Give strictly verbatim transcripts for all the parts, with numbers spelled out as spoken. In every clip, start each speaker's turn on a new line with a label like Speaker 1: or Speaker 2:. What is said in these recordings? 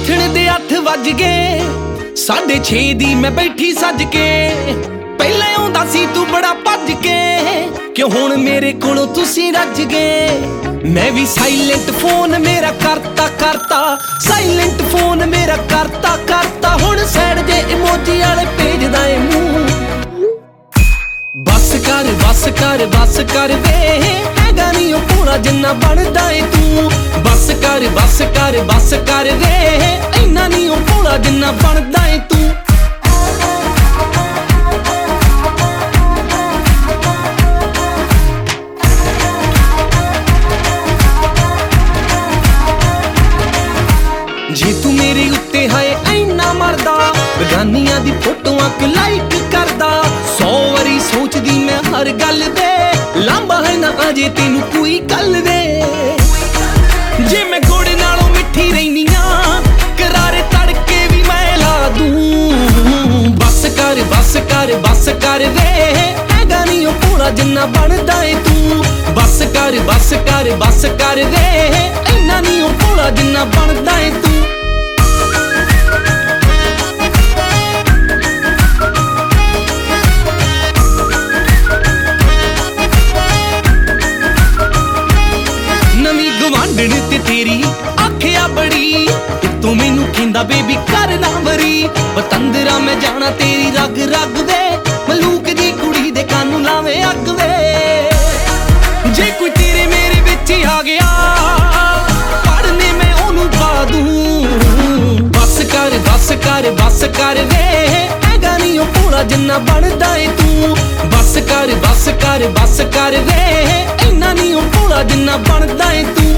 Speaker 1: ਉੱਠਣ ਦੇ ਅੱਠ ਵੱਜ ਗਏ, ਸਾਢੇ ਛੇ ਦੀ ਮੈਂ ਬੈਠੀ ਸੱਜ ਕੇ। ਪਹਿਲਾਂ ਆਉਂਦਾ ਸੀ ਤੂੰ ਬੜਾ ਭੱਜ ਕੇ, ਕਿਉਂ ਹੁਣ ਮੇਰੇ ਕੋਲੋਂ ਤੁਸੀਂ ਰੱਜ ਗਏ। ਮੈਂ ਵੀ ਸਾਇਲੈਂਟ ਫੋਨ ਮੇਰਾ ਕਰਤਾ ਕਰਤਾ, ਸਾਇਲੈਂਟ ਫੋਨ ਮੇਰਾ ਕਰਤਾ ਕਰਤਾ। ਹੁਣ ਸਾਈਡ ਜੇ ਇਮੋਜੀ ਵਾਲੇ ਭੇਜਦਾ ਏ ਮੂੰਹ। ਬੱਸ ਕਰ ਬੱਸ ਕਰ ਬੱਸ ਕਰ ਵੇ, ਹੈਗਾ ਨੀ ਉਹ ਭੋਲਾ ਜਿੰਨਾ ਬਣਦਾ ਏ ਤੂੰ। ਬੱਸ ਕਰ ਬੱਸ ਕਰ ਬੱਸ ਕਰ ਵੇ, ਇੰਨਾ ਨੀ ਉਹ ਭੋਲਾ ਜਿੰਨਾ ਬਣਦਾ ਏ ਤੂੰ। ਜੇ ਤੂੰ ਮੇਰੇ ਉੱਤੇ ਹਾਏ ਇੰਨਾ ਮਰਦਾ, ਬੇਗਾਨੀਆਂ ਦੀ ਫੋਟੋਆਂ ਕਿ ਲਾਈਕ ਕਰਦਾ। ਸੌ ਵਾਰੀ ਸੋਚਦੀ ਮੈਂ ਹਰ ਗੱਲ ਵੇ, ਲਾਂਬਾ ਹੈ ਨਾ ਅਜੇ ਤੈਨੂੰ ਕੋਈ ਗੱਲ ਵੇ। ਜੇ ਮੈਂ ਗੁੜ ਨਾਲੋਂ ਮਿੱਠੀ ਰਹਿਨੀ ਆਂ, ਕਰਾਰੇ ਤੜਕੇ ਵੀ ਮੈਂ ਲਾ ਦੂੰ। ਬੱਸ ਕਰ ਬੱਸ ਕਰ ਬੱਸ ਕਰ ਵੇ, ਹੈਗਾ ਨੀ ਉਹ ਭੋਲਾ ਜਿੰਨਾ ਬਣਦਾ ਏ ਤੂੰ। ਬੱਸ ਕਰ ਬੱਸ ਕਰ ਬੱਸ ਕਰ ਵੇ, ਇੰਨਾ ਨੀ ਉਹ ਭੋਲਾ ਜਿੰਨਾ ਬਣਦਾ ਏ ਤੂੰ। ਨਵੀਂ ਗਵਾਂਢਣ ਤੇ ਤੇਰੀ ਆਖਿਆ ਬੜੀ, ਤੂੰ ਮੈਨੂੰ ਕਹਿੰਦਾ ਬੇਬੀ ਕਰ ਨਾ ਵਰੀ। ਪਤੰਦਰਾ ਮੈਂ ਜਾਣਾ ਤੇਰੀ ਰਗ ਰਗ ਵੇ, ਮਲੂਕ ਦੀ ਕੁੜੀ ਦੇ ਕੰਨ ਲਾਵੇਂ ਅੱਗ ਵੇ। ਜੇ ਕੋਈ ਤੇਰੇ ਮੇਰੇ ਵਿੱਚ ਆ ਗਿਆ, ਪੜਨੇ ਮੈਂ ਉਹਨੂੰ ਪਾ ਦੂੰ। ਬੱਸ ਕਰ ਬੱਸ ਕਰ ਬੱਸ ਕਰ ਵੇ, ਹੈਗਾ ਨੀ ਉਹ ਭੋਲਾ ਜਿੰਨਾ ਬਣਦਾ ਏ ਤੂੰ। ਬੱਸ ਕਰ ਬੱਸ ਕਰ ਬੱਸ ਕਰ ਵੇ, ਇੰਨਾ ਨੀ ਉਹ ਭੋਲਾ ਜਿੰਨਾ ਬਣਦਾ ਏ ਤੂੰ।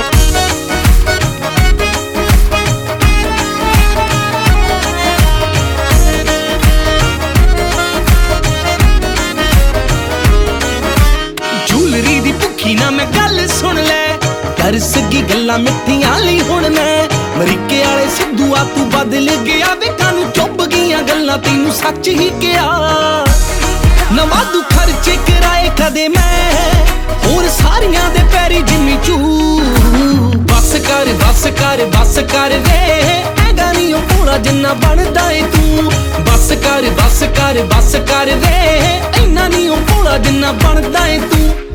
Speaker 1: ਜੂਲਰੀ ਦੀ ਭੁੱਖੀ ਨਾ ਮੈਂ ਗੱਲ ਸੁਣ ਲੈ, ਕਰ ਸਕੀ ਗੱਲਾਂ ਮਿੱਠੀਆਂ ਲਈ ਹੁਣ ਮੈਂ। ਮਰੀਕੇ ਵਾਲੇ ਸਿੱਧੂ ਆ ਤੂੰ ਬਦਲ ਗਿਆ ਵੇ, ਕਾਨੂੰ ਚੁੱਭ ਗਈਆਂ ਗੱਲਾਂ ਤੈਨੂੰ ਸੱਚ ਹੀ ਕਿਹਾ। ਨਾ ਵਾਧੂ ਖਰਚੇ ਕਰਾਏ ਕਦੇ ਮੈਂ, ਹੋਰ ਸਾਰੀਆਂ ਦੇ ਪੈਰੀ ਜਿੰਮੀ ਚੂ। ਬੱਸ ਕਰ ਬੱਸ ਕਰ ਬੱਸ ਕਰ ਵੇ, ਹੈਗਾ ਨੀ ਉਹ ਭੋਲਾ ਜਿੰਨਾ ਬਣਦਾ ਏ ਤੂੰ। ਬੱਸ ਕਰ ਬੱਸ ਕਰ ਬੱਸ ਕਰ ਵੇ, ਇੰਨਾ ਨੀ ਉਹ ਭੋਲਾ ਜਿੰਨਾ ਬਣਦਾ ਏ ਤੂੰ।